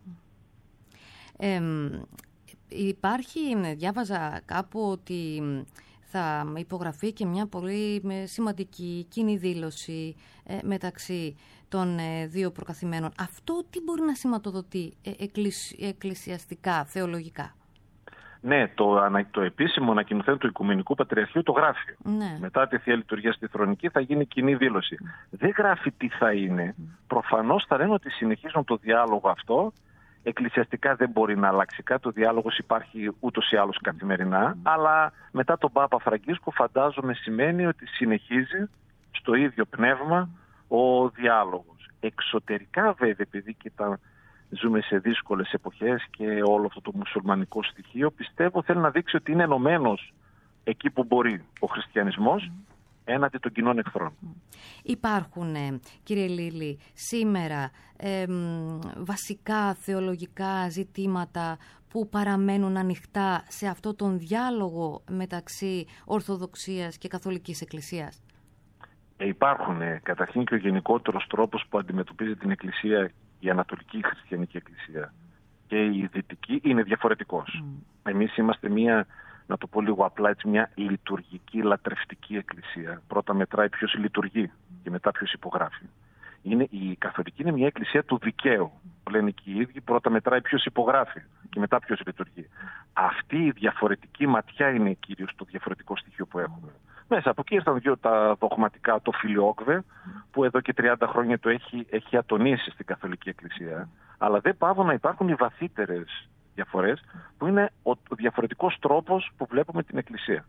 C: Διάβαζα κάπου ότι θα υπογραφεί και μια πολύ σημαντική κοινή δήλωση μεταξύ των δύο προκαθημένων. Αυτό τι μπορεί να σηματοδοτεί εκκλησιαστικά, θεολογικά?
G: Ναι, το επίσημο ανακοινωθέν του Οικουμενικού Πατριαρχείου το γράφει.
C: Ναι.
G: Μετά τη Θεία Λειτουργία στη Θρονική θα γίνει κοινή δήλωση. Δεν γράφει τι θα είναι. Προφανώς θα λένε ότι συνεχίζουν το διάλογο αυτό. Εκκλησιαστικά δεν μπορεί να αλλάξει κάτι. Ο διάλογος υπάρχει ούτως ή άλλως καθημερινά. Αλλά μετά τον Πάπα Φραγκίσκο φαντάζομαι σημαίνει ότι συνεχίζει στο ίδιο πνεύμα ο διάλογος. Εξωτερικά βέβαια, επειδή ζούμε σε δύσκολες εποχές και όλο αυτό το μουσουλμανικό στοιχείο, πιστεύω θέλει να δείξει ότι είναι ενωμένος εκεί που μπορεί ο χριστιανισμός έναντι των κοινών εχθρών.
C: Υπάρχουν, κύριε Λίλη, σήμερα βασικά θεολογικά ζητήματα που παραμένουν ανοιχτά σε αυτό τον διάλογο μεταξύ Ορθοδοξίας και Καθολικής Εκκλησίας?
G: Υπάρχουν. Καταρχήν και ο γενικότερος τρόπος που αντιμετωπίζει την Εκκλησία, η Ανατολική Χριστιανική Εκκλησία και η Δυτική, είναι διαφορετικός. Εμείς είμαστε να το πω λίγο απλά, μια λειτουργική, λατρευτική εκκλησία. Πρώτα μετράει ποιος λειτουργεί και μετά ποιος υπογράφει. Η Καθολική είναι μια εκκλησία του δικαίου. Λένε και οι ίδιοι, πρώτα μετράει ποιος υπογράφει και μετά ποιος λειτουργεί. Αυτή η διαφορετική ματιά είναι κυρίως το διαφορετικό στοιχείο που έχουμε. Μέσα από εκεί ήρθαν τα δογματικά, το Φιλιόκβε, που εδώ και 30 χρόνια το έχει ατονίσει στην Καθολική Εκκλησία. Αλλά δεν πάβουν να υπάρχουν οι βαθύτερες διαφορές, που είναι ο διαφορετικός τρόπος που βλέπουμε την Εκκλησία.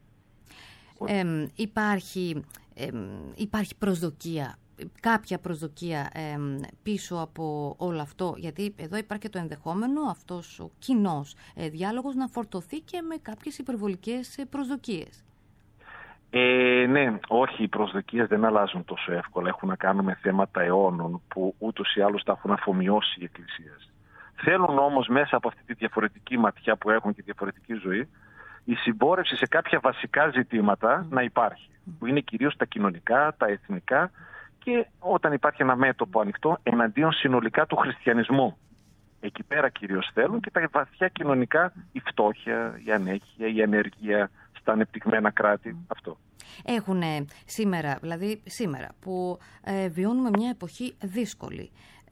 C: Υπάρχει προσδοκία, κάποια προσδοκία πίσω από όλο αυτό? Γιατί εδώ υπάρχει και το ενδεχόμενο αυτός ο κοινός διάλογος να φορτωθεί και με κάποιες υπερβολικές προσδοκίες.
G: Ναι, όχι, οι προσδοκίες δεν αλλάζουν τόσο εύκολα. Έχουν να κάνουν με θέματα αιώνων που ούτως ή άλλως τα έχουν αφομοιώσει οι εκκλησίες. Θέλουν όμως μέσα από αυτή τη διαφορετική ματιά που έχουν και διαφορετική ζωή, η συμπόρευση σε κάποια βασικά ζητήματα να υπάρχει, που είναι κυρίως τα κοινωνικά, τα εθνικά και όταν υπάρχει ένα μέτωπο ανοιχτό εναντίον συνολικά του χριστιανισμού. Εκεί πέρα κυρίως θέλουν, και τα βαθιά κοινωνικά, η φτώχεια, η ανέχεια, η ανεργία στα ανεπτυγμένα κράτη, αυτό.
C: Έχουν σήμερα που βιώνουμε μια εποχή δύσκολη,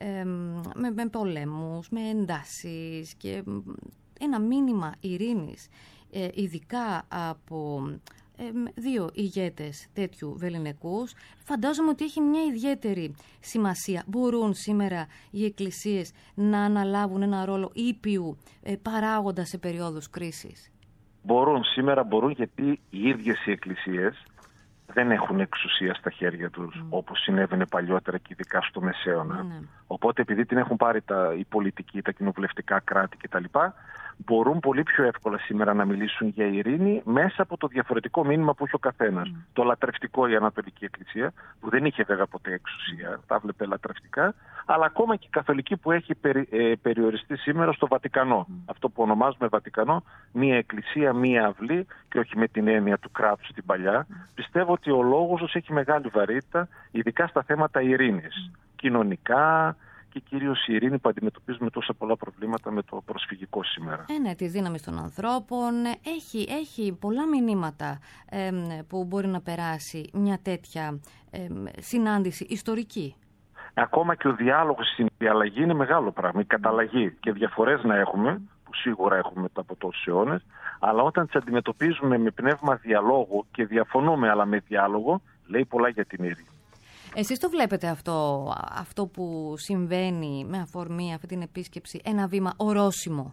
C: με πολέμους, με εντάσεις και ένα μήνυμα ειρήνης, ειδικά από δύο ηγέτες τέτοιου βεληνικούς, φαντάζομαι ότι έχει μια ιδιαίτερη σημασία. Μπορούν σήμερα οι εκκλησίες να αναλάβουν ένα ρόλο ήπιου παράγοντα σε περίοδους κρίσης?
G: Σήμερα μπορούν, γιατί οι ίδιες οι εκκλησίες δεν έχουν εξουσία στα χέρια τους, όπως συνέβαινε παλιότερα και ειδικά στο Μεσαίωνα. Οπότε επειδή την έχουν πάρει οι πολιτικοί, τα κοινοβουλευτικά κράτη κτλ., μπορούν πολύ πιο εύκολα σήμερα να μιλήσουν για ειρήνη μέσα από το διαφορετικό μήνυμα που έχει ο καθένας. Το λατρευτικό, η Ανατολική Εκκλησία, που δεν είχε βέβαια ποτέ εξουσία, τα βλέπε λατρευτικά, αλλά ακόμα και η Καθολική που έχει περιοριστεί σήμερα στο Βατικανό. Αυτό που ονομάζουμε Βατικανό, μία εκκλησία, μία αυλή, και όχι με την έννοια του κράτους την παλιά. Πιστεύω ότι ο λόγος τους έχει μεγάλη βαρύτητα, ειδικά στα θέματα ειρήνης, κοινωνικά, και κυρίως η ειρήνη που αντιμετωπίζουμε τόσα πολλά προβλήματα με το προσφυγικό σήμερα.
C: Ναι, τη δύναμη των ανθρώπων. Έχει πολλά μηνύματα που μπορεί να περάσει μια τέτοια συνάντηση ιστορική.
G: Ακόμα και ο διάλογος, η διαλλαγή είναι μεγάλο πράγμα. Η καταλλαγή και διαφορές να έχουμε, που σίγουρα έχουμε μετά από τόσους αιώνες, αλλά όταν τις αντιμετωπίζουμε με πνεύμα διαλόγου και διαφωνούμε αλλά με διάλογο, λέει πολλά για την ειρήνη.
C: Εσείς το βλέπετε αυτό που συμβαίνει με αφορμή αυτή την επίσκεψη, ένα βήμα ορόσημο?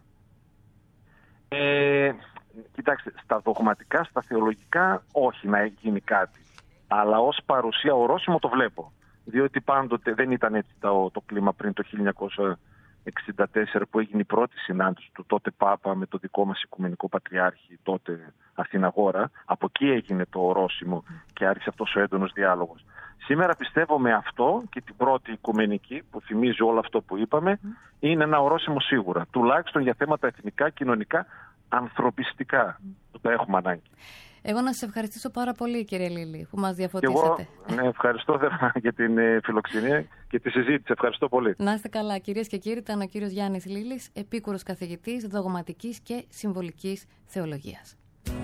G: Κοιτάξτε, στα δογματικά, στα θεολογικά, όχι να γίνει κάτι. Αλλά ως παρουσία ορόσημο το βλέπω. Διότι πάντοτε δεν ήταν έτσι το κλίμα πριν το 1964 που έγινε η πρώτη συνάντηση του τότε Πάπα με το δικό μας Οικουμενικό Πατριάρχη, τότε Αθηναγόρα. Από εκεί έγινε το ορόσημο και άρχισε αυτός ο έντονος διάλογος. Σήμερα πιστεύω με αυτό και την πρώτη Οικουμενική που θυμίζει όλο αυτό που είπαμε είναι ένα ορόσημο σίγουρα, τουλάχιστον για θέματα εθνικά, κοινωνικά, ανθρωπιστικά που τα έχουμε ανάγκη.
C: Εγώ να σας ευχαριστήσω πάρα πολύ, κύριε Λίλη, που μας διαφωτίσατε.
G: Και εγώ ευχαριστώ για την φιλοξενία και τη συζήτηση. Ευχαριστώ πολύ.
C: Να είστε καλά, κυρίες και κύριοι. Ήταν ο κύριος Γιάννης Λίλης, επίκουρος καθηγητής δογματικής και συμβολικής θεολογίας.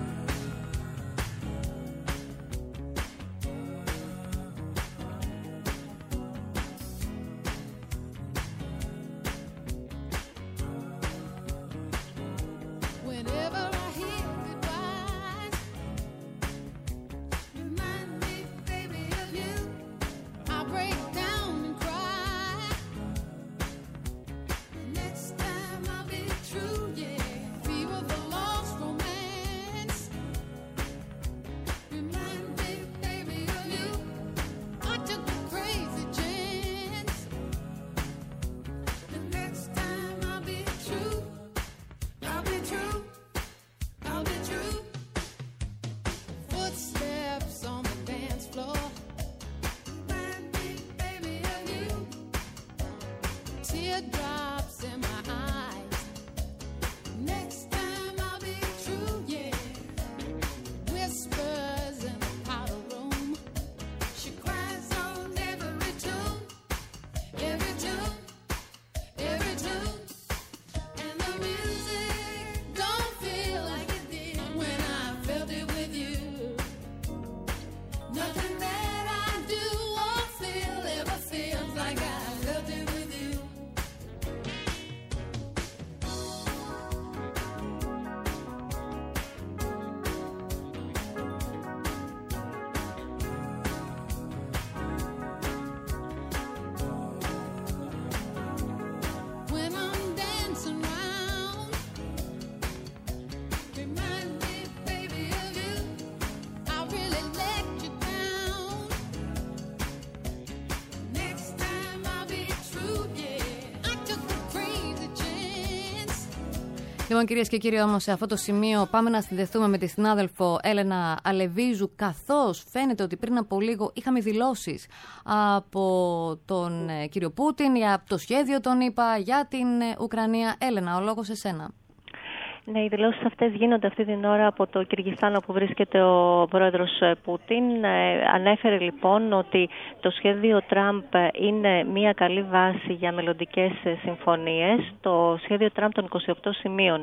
C: Λοιπόν, κυρίες και κύριοι, όμως σε αυτό το σημείο πάμε να συνδεθούμε με τη συνάδελφο Έλενα Αλεβίζου, καθώς φαίνεται ότι πριν από λίγο είχαμε δηλώσεις από τον κύριο Πούτιν για το σχέδιο, τον είπα, για την Ουκρανία. Έλενα, ο λόγος σε σένα.
H: Ναι, οι δηλώσεις αυτές γίνονται αυτή την ώρα από το Κυργιστάν, όπου βρίσκεται ο πρόεδρος Πούτιν. Ανέφερε λοιπόν ότι το σχέδιο Τραμπ είναι μια καλή βάση για μελλοντικές συμφωνίες. Το σχέδιο Τραμπ των 28 σημείων,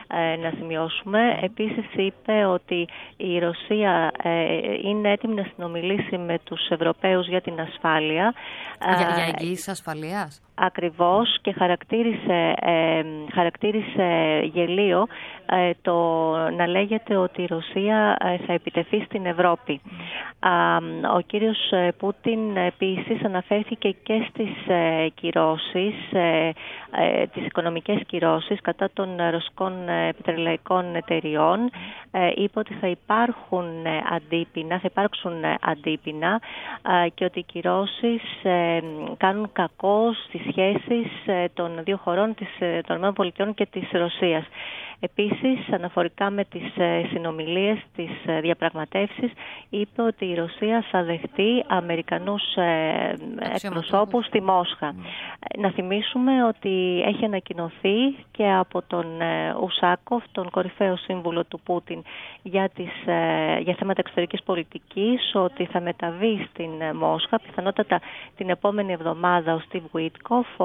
H: να σημειώσουμε. Επίσης είπε ότι η Ρωσία είναι έτοιμη να συνομιλήσει με τους Ευρωπαίους για την ασφάλεια.
C: Για εγγύηση ασφαλείας.
H: Ακριβώς, και χαρακτήρισε γελίο το να λέγεται ότι η Ρωσία θα επιτεθεί στην Ευρώπη. Ο κύριος Πούτιν επίσης αναφέρθηκε και στις κυρώσεις, τις οικονομικές κυρώσεις κατά των ρωσικών πετρελαϊκών εταιριών. Είπε ότι θα υπάρξουν αντίπεινα και ότι οι κυρώσεις κάνουν κακό στις σχέσεις των δύο χωρών, των ΗΠΑ και της Ρωσίας. Επίσης, αναφορικά με τις συνομιλίες, τις διαπραγματεύσεις, είπε ότι η Ρωσία θα δεχτεί Αμερικανούς εκπροσώπους στη Μόσχα. Να θυμίσουμε ότι έχει ανακοινωθεί και από τον Ουσάκοφ, τον κορυφαίο σύμβουλο του Πούτιν για θέματα εξωτερικής πολιτικής, ότι θα μεταβεί στην Μόσχα, πιθανότατα την επόμενη εβδομάδα, ο Στιβ Γουίτκοφ,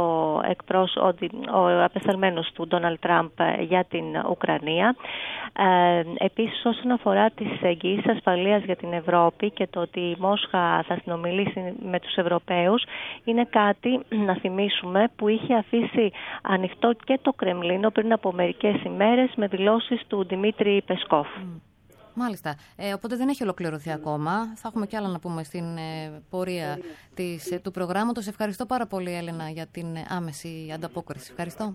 H: ο απεσταλμένος του Ντόναλντ Τραμπ για την Ουκρανία. Επίσης, όσον αφορά τις εγγυήσεις ασφαλείας για την Ευρώπη και το ότι η Μόσχα θα συνομιλήσει με τους Ευρωπαίους, είναι κάτι, να θυμίσουμε, που είχε αφήσει ανοιχτό και το Κρεμλίνο πριν από μερικές ημέρες με δηλώσεις του Δημήτρη Πεσκόφ.
C: Μάλιστα. Οπότε δεν έχει ολοκληρωθεί ακόμα. Θα έχουμε κι άλλα να πούμε στην πορεία του προγράμματος. Ευχαριστώ πάρα πολύ, Έλενα, για την άμεση ανταπόκριση. Ευχαριστώ.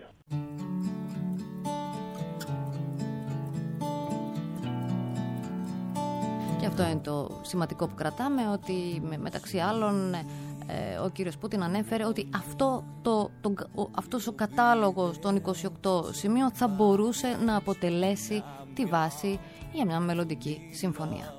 C: Και αυτό είναι το σημαντικό που κρατάμε, ότι μεταξύ άλλων ο κύριος Πούτιν ανέφερε ότι αυτός ο κατάλογος των 28 σημείων θα μπορούσε να αποτελέσει τη βάση για μια μελλοντική συμφωνία.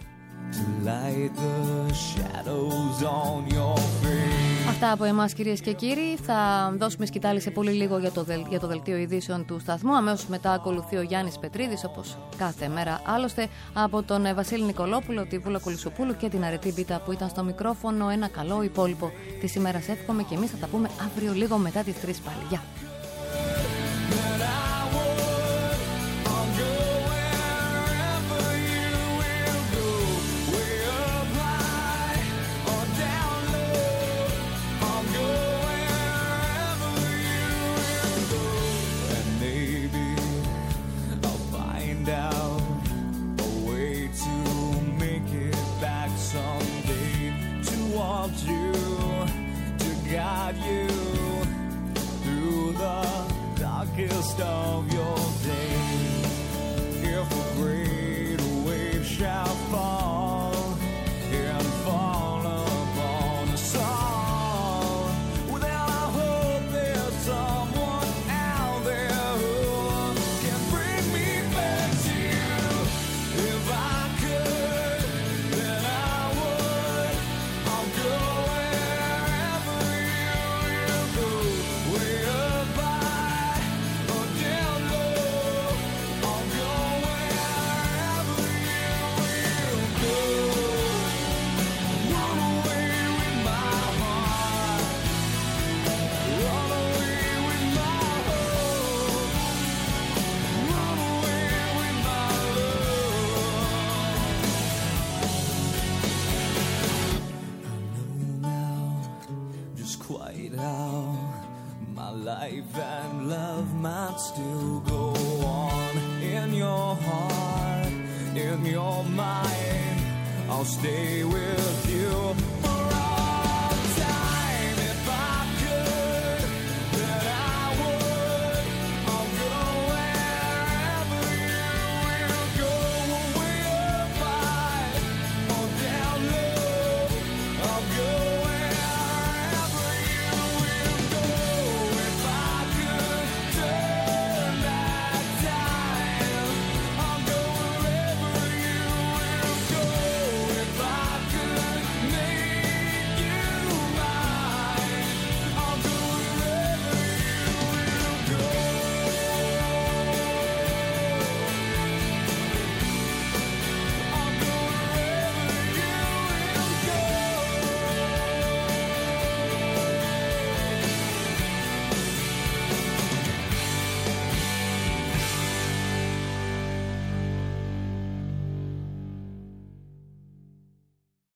C: Αυτά από εμάς, κυρίες και κύριοι. Θα δώσουμε σκητάλη σε πολύ λίγο για το δελτίο ειδήσεων του σταθμού. Αμέσως μετά ακολουθεί ο Γιάννης Πετρίδης, όπως κάθε μέρα άλλωστε, από τον Βασίλη Νικολόπουλο, τη Βούλα Κουλισοπούλου και την Αρετή Μπίτα που ήταν στο μικρόφωνο. Ένα καλό υπόλοιπο της ημέρας εύχομαι και εμείς θα τα πούμε αύριο λίγο μετά τις 3 πάλι. Γεια! Guide you through the darkest of your days. If a great wave shall fall and fall upon us all, well, then I hope there's someone out there who can bring me back to you. If I could, then I would. I'll go way up high or down low. I'll go wherever you will go. Run away with my heart, run away with my hope, run away with my love. I know now just quite how my life and love might still go on. In your heart, in your mind, I'll stay with you.